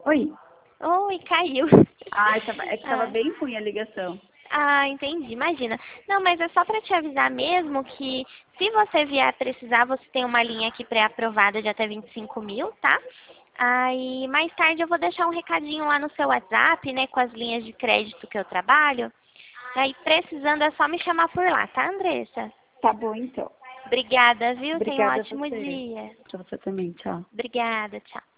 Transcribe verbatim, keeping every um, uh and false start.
Oi. Oi, caiu. Ah, tava, é que tava Ah. bem ruim a ligação. Ah, entendi, imagina. Não, mas é só para te avisar mesmo que se você vier a precisar, você tem uma linha aqui pré-aprovada de até vinte e cinco mil, tá? Aí mais tarde eu vou deixar um recadinho lá no seu WhatsApp, né, com as linhas de crédito que eu trabalho. Aí precisando é só me chamar por lá, tá, Andressa? Tá bom, então. Obrigada, viu? Tenha um Obrigada a ótimo você. dia. Pra você também, tchau. Obrigada, tchau.